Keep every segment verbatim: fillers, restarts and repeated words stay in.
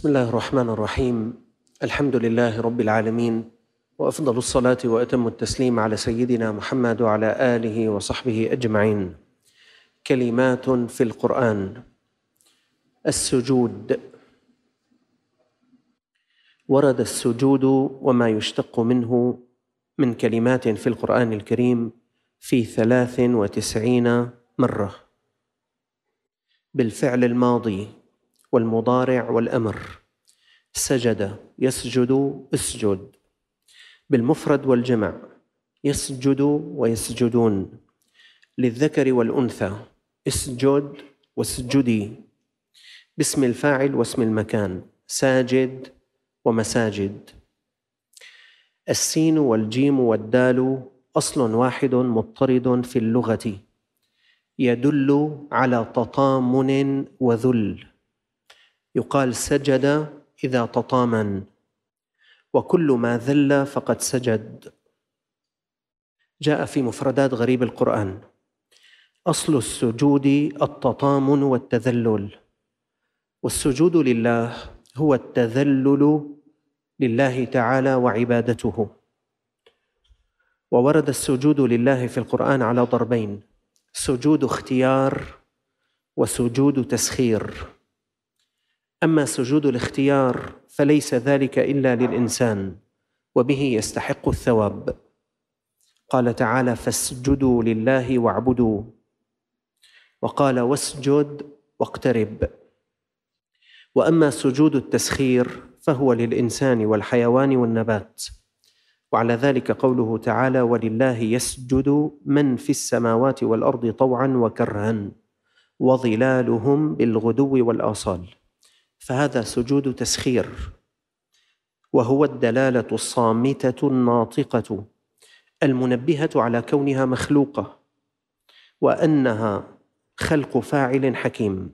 بسم الله الرحمن الرحيم. الحمد لله رب العالمين، وأفضل الصلاة وأتم التسليم على سيدنا محمد وعلى آله وصحبه أجمعين. كلمات في القرآن. السجود. ورد السجود وما يشتق منه من كلمات في القرآن الكريم في ثلاث وتسعين مرة، بالفعل الماضي والمضارع والأمر. سجد، يسجد، اسجد. بالمفرد والجمع، يسجد ويسجدون. للذكر والأنثى، اسجد واسجدي. باسم الفاعل واسم المكان، ساجد ومساجد. السين والجيم والدال أصل واحد مضطرد في اللغة، يدل على تطامن وذل. يقال سجد إذا تطامن، وكل ما ذل فقد سجد. جاء في مفردات غريب القرآن: أصل السجود التطامن والتذلل، والسجود لله هو التذلل لله تعالى وعبادته. وورد السجود لله في القرآن على ضربين: سجود اختيار وسجود تسخير. أما سجود الاختيار فليس ذلك إلا للإنسان، وبه يستحق الثواب. قال تعالى: فاسجدوا لله واعبدوا. وقال: واسجد واقترب. وأما سجود التسخير فهو للإنسان والحيوان والنبات، وعلى ذلك قوله تعالى: ولله يسجد من في السماوات والأرض طوعا وكرها وظلالهم بالغدو والآصال. فهذا سجود تسخير، وهو الدلالة الصامتة الناطقة المنبهة على كونها مخلوقة، وأنها خلق فاعل حكيم.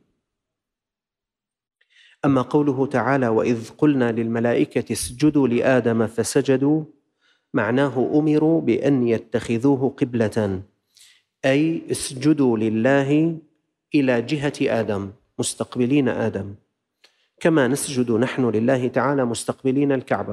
أما قوله تعالى: وإذ قلنا للملائكة اسجدوا لآدم فسجدوا، معناه أمروا بأن يتخذوه قبلة، أي اسجدوا لله إلى جهة آدم، مستقبلين آدم، كما نسجد نحن لله تعالى مستقبلين الكعبة.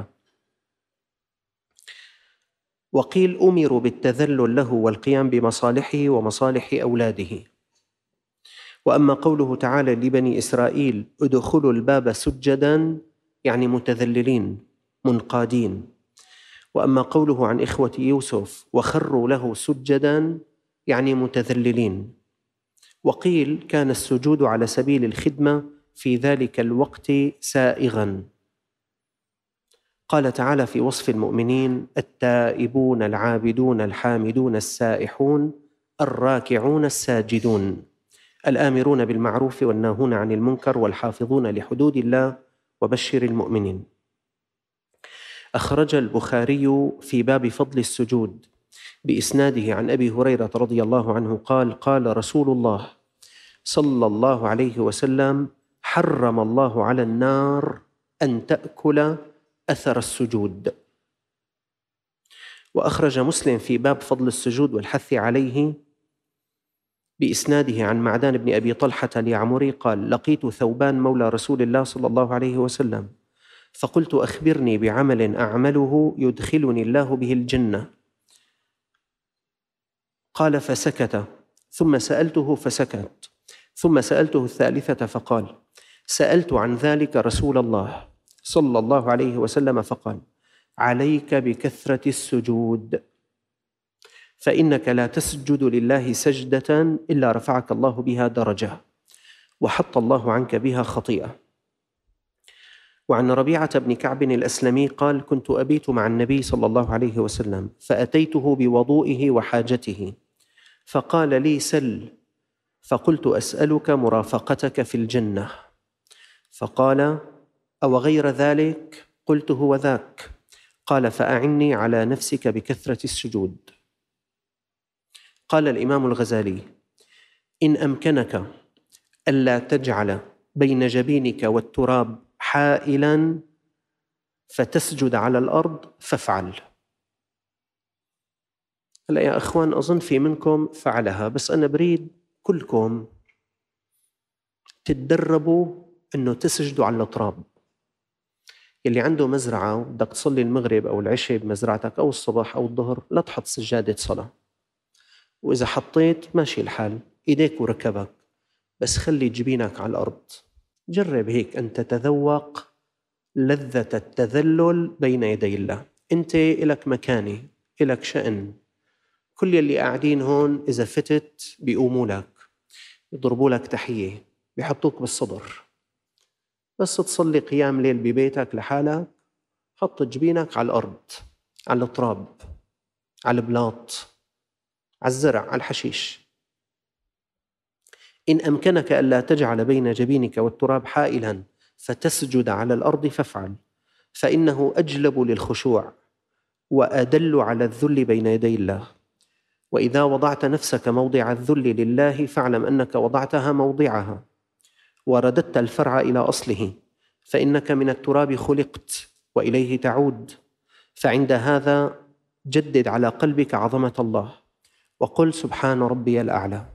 وقيل أمروا بالتذلل له والقيام بمصالحه ومصالح أولاده. وأما قوله تعالى لبني إسرائيل: ادخلوا الباب سجدا، يعني متذللين منقادين. وأما قوله عن إخوة يوسف: وخروا له سجدا، يعني متذللين. وقيل كان السجود على سبيل الخدمة في ذلك الوقت سائغا. قال تعالى في وصف المؤمنين: التائبون العابدون الحامدون السائحون الراكعون الساجدون الآمرون بالمعروف والناهون عن المنكر والحافظون لحدود الله وبشر المؤمنين. أخرج البخاري في باب فضل السجود بإسناده عن أبي هريرة رضي الله عنه قال: قال رسول الله صلى الله عليه وسلم: حرم الله على النار أن تأكل أثر السجود. وأخرج مسلم في باب فضل السجود والحث عليه بإسناده عن معدان بن أبي طلحة اليعمري قال: لقيت ثوبان مولى رسول الله صلى الله عليه وسلم، فقلت: أخبرني بعمل أعمله يدخلني الله به الجنة. قال: فسكت، ثم سألته فسكت، ثم سألته الثالثة فقال: سألت عن ذلك رسول الله صلى الله عليه وسلم فقال: عليك بكثرة السجود، فإنك لا تسجد لله سجدة إلا رفعك الله بها درجة، وحط الله عنك بها خطيئة. وعن ربيعة بن كعب الأسلمي قال: كنت أبيت مع النبي صلى الله عليه وسلم، فأتيته بوضوئه وحاجته، فقال لي: سل. فقلت: أسألك مرافقتك في الجنة. فقال: أو غير ذلك؟ قلت: هو ذاك. قال: فأعني على نفسك بكثرة السجود. قال الإمام الغزالي: إن أمكنك ألا تجعل بين جبينك والتراب حائلا فتسجد على الأرض فافعل. هلا يا أخوان، أظن في منكم فعلها، بس أنا بريد كلكم تتدربوا أنه تسجدوا على التراب. اللي عنده مزرعة وبدك تصلي المغرب أو العشاء بمزرعتك أو الصباح أو الظهر، لا تحط سجادة صلاة، وإذا حطيت ماشي الحال إيديك وركبك، بس خلي جبينك على الأرض. جرب هيك أن تتذوق لذة التذلل بين يدي الله. أنت إلك مكانة، إلك شأن. كل يلي قاعدين هون إذا فتت بيقوموا لك، يضربوا لك تحية، بيحطوك بالصدر. بس تصلي قيام ليل ببيتك لحالك، حط جبينك على الأرض، على التراب، على البلاط، على الزرع، على الحشيش. إن أمكنك ألا تجعل بين جبينك والتراب حائلا فتسجد على الأرض فافعل، فإنه أجلب للخشوع وأدل على الذل بين يدي الله. وإذا وضعت نفسك موضع الذل لله فاعلم أنك وضعتها موضعها ورددت الفرع إلى أصله، فإنك من التراب خلقت وإليه تعود. فعند هذا جدد على قلبك عظمة الله وقل سبحان ربي الأعلى،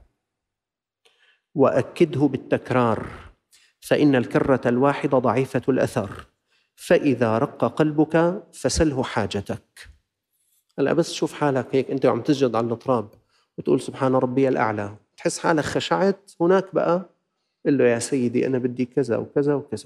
وأكده بالتكرار، فإن الكرة الواحدة ضعيفة الأثر، فإذا رق قلبك فسله حاجتك. هلا بس شوف حالك هيك أنت عم تسجد على التراب وتقول سبحان ربي الأعلى، تحس حالك خشعت، هناك بقى قل له يا سيدي أنا بدي كذا وكذا وكذا.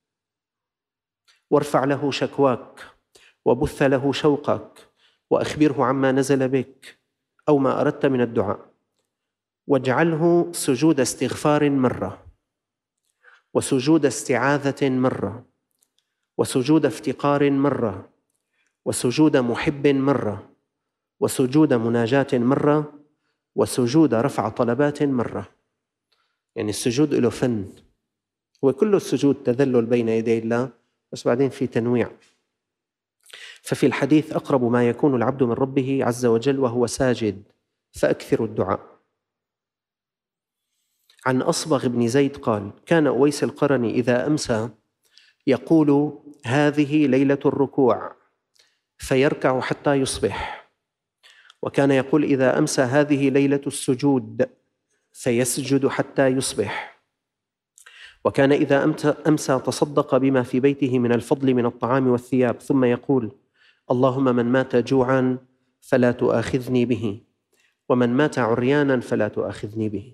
وارفع له شكواك وبث له شوقك وأخبره عما نزل بك أو ما أردت من الدعاء، واجعله سجود استغفار مرة، وسجود استعاذة مرة، وسجود افتقار مرة، وسجود محب مرة، وسجود مناجاة مرة، وسجود رفع طلبات مرة. يعني السجود له فن، هو كله السجود تذلل بين يدي الله، بس بعدين في تنويع. ففي الحديث أقرب ما يكون العبد من ربه عز وجل وهو ساجد، فأكثروا الدعاء. عن أصبغ بن زيد قال: كان أويس القرني إذا أمسى يقول: هذه ليلة الركوع، فيركع حتى يصبح. وكان يقول إذا أمسى: هذه ليلة السجود، فيسجد حتى يصبح. وكان إذا أمسى تصدق بما في بيته من الفضل من الطعام والثياب، ثم يقول: اللهم من مات جوعا فلا تؤاخذني به، ومن مات عريانا فلا تؤاخذني به.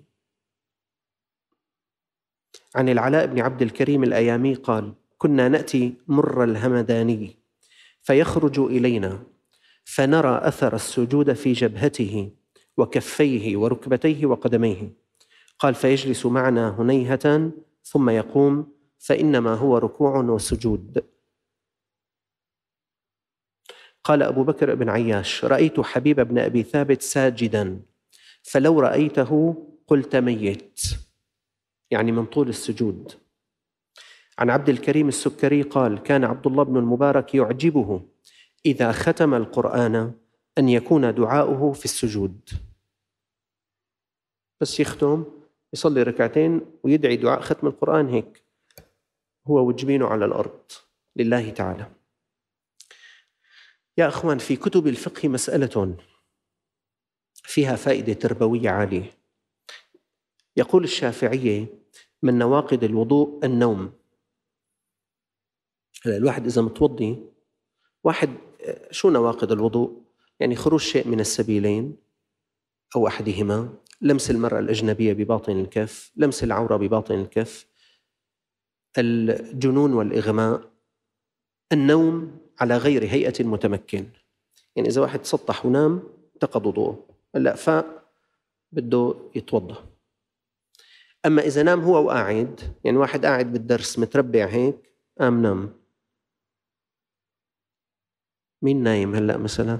عن العلاء بن عبد الكريم الأيامي قال: كنا نأتي مر الهمداني فيخرج إلينا فنرى أثر السجود في جبهته وكفيه وركبتيه وقدميه. قال: فيجلس معنا هنيهة ثم يقوم، فإنما هو ركوع وسجود. قال أبو بكر بن عياش: رأيت حبيب بن أبي ثابت ساجدا، فلو رأيته قلت ميت، يعني من طول السجود. عن عبد الكريم السكري قال: كان عبد الله بن المبارك يعجبه إذا ختم القرآن أن يكون دعاؤه في السجود، بس يختم يصلي ركعتين ويدعي دعاء ختم القرآن هيك هو وجبينه على الأرض لله تعالى. يا أخوان، في كتب الفقه مسألة فيها فائدة تربوية عالية. يقول الشافعية: من نواقض الوضوء النوم. هلا الواحد إذا متوضي، واحد شو نواقض الوضوء؟ يعني خروج شيء من السبيلين أو أحدهما، لمس المرأة الأجنبية بباطن الكف، لمس العورة بباطن الكف، الجنون والإغماء، النوم على غير هيئة متمكن. يعني إذا واحد سطح ونام انتقض وضوءه، هلا فاق بده يتوضأ. أما إذا نام هو وقاعد، يعني واحد قاعد بالدرس متربع هيك قام نام. مين نايم هلأ مثلا؟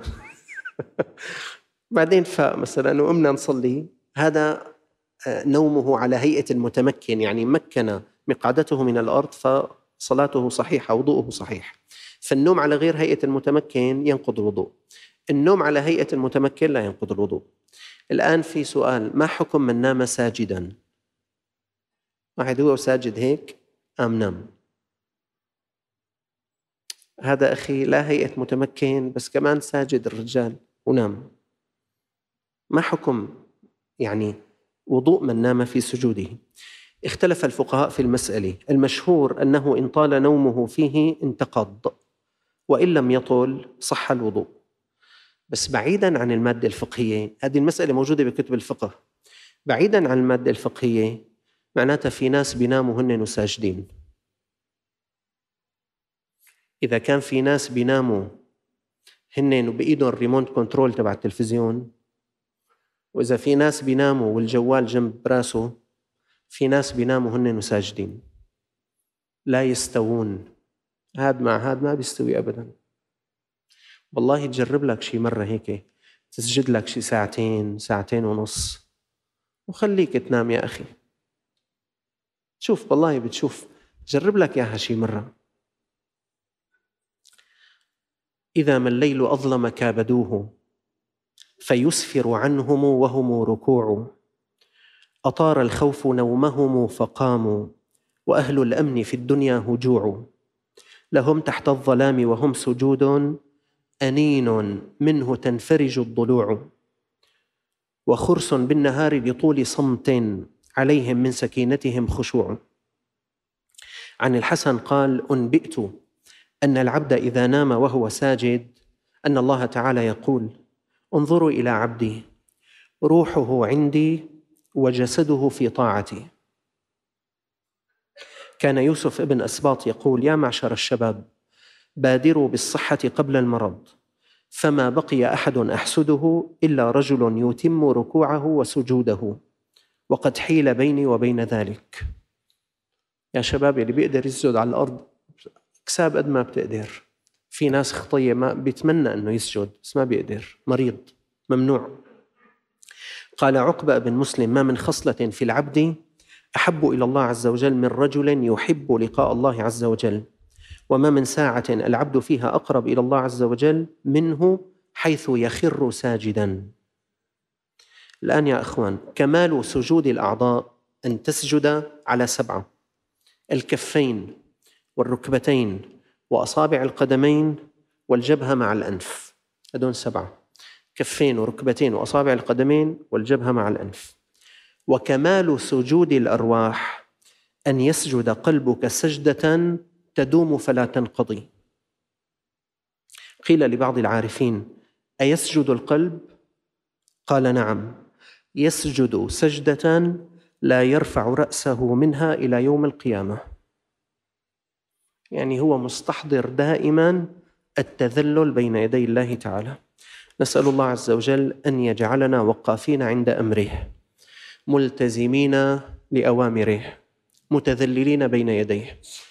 بعدين فاق مثلا وقمنا نصلي، هذا نومه على هيئة المتمكن، يعني مكن مقعدته من الأرض فصلاته صحيحة، وضوءه صحيح. فالنوم على غير هيئة المتمكن ينقض الوضوء، النوم على هيئة المتمكن لا ينقض الوضوء. الآن في سؤال: ما حكم من نام ساجدا؟ واحد هو ساجد هيك قام نام، هذا أخي لا هيئة متمكن بس كمان ساجد الرجال ونام. ما حكم يعني وضوء من نام في سجوده؟ اختلف الفقهاء في المسألة، المشهور أنه إن طال نومه فيه انتقض، وإن لم يطل صح الوضوء. بس بعيداً عن المادة الفقهية، هذه المسألة موجودة بكتب الفقه، بعيداً عن المادة الفقهية معناتها في ناس بيناموا هن ساجدين. إذا كان في ناس بيناموا هن بإيدهم الريموت كنترول تبع التلفزيون، وإذا في ناس بيناموا والجوال جنب راسه، في ناس بيناموا هن ساجدين، لا يستوون. هاد مع هاد ما بيستوي أبداً. والله تجرب لك شي مرة هيك، تسجد لك شي ساعتين ساعتين ونص وخليك تنام يا أخي. شوف والله بتشوف، جرب لك ياها شي مرة. إذا ما الليل أظلم كابدوه فيسفر عنهم وهم ركوع، أطار الخوف نومهم فقاموا وأهل الأمن في الدنيا هجوع، لهم تحت الظلام وهم سجود أنين منه تنفرج الضلوع، وخرس بالنهار لطول صمت عليهم من سكينتهم خشوع. عن الحسن قال: أنبئت أن العبد إذا نام وهو ساجد أن الله تعالى يقول: انظروا إلى عبدي روحه عندي وجسده في طاعتي. كان يوسف ابن أسباط يقول: يا معشر الشباب بادروا بالصحة قبل المرض، فما بقي أحد أحسده إلا رجل يتم ركوعه وسجوده، وقد حيل بيني وبين ذلك. يا شباب اللي بيقدر يسجد على الأرض كساب قد ما بتقدر. في ناس خطية ما بيتمنى أنه يسجد بس ما بيقدر، مريض ممنوع. قال عقبة بن مسلم: ما من خصلة في العبد أحب إلى الله عز وجل من رجل يحب لقاء الله عز وجل، وما من ساعة العبد فيها أقرب إلى الله عز وجل منه حيث يخر ساجداً. الآن يا أخوان، كمال سجود الأعضاء أن تسجد على سبعة: الكفين والركبتين وأصابع القدمين والجبهة مع الأنف. هذول سبعة: كفين وركبتين وأصابع القدمين والجبهة مع الأنف. وكمال سجود الأرواح أن يسجد قلبك سجدة تدوم فلا تنقضي. قيل لبعض العارفين: أيسجد القلب؟ قال: نعم، يسجد سجدة لا يرفع رأسه منها إلى يوم القيامة. يعني هو مستحضر دائما التذلل بين يدي الله تعالى. نسأل الله عز وجل أن يجعلنا وقافين عند أمره، ملتزمين لأوامره، متذللين بين يديه.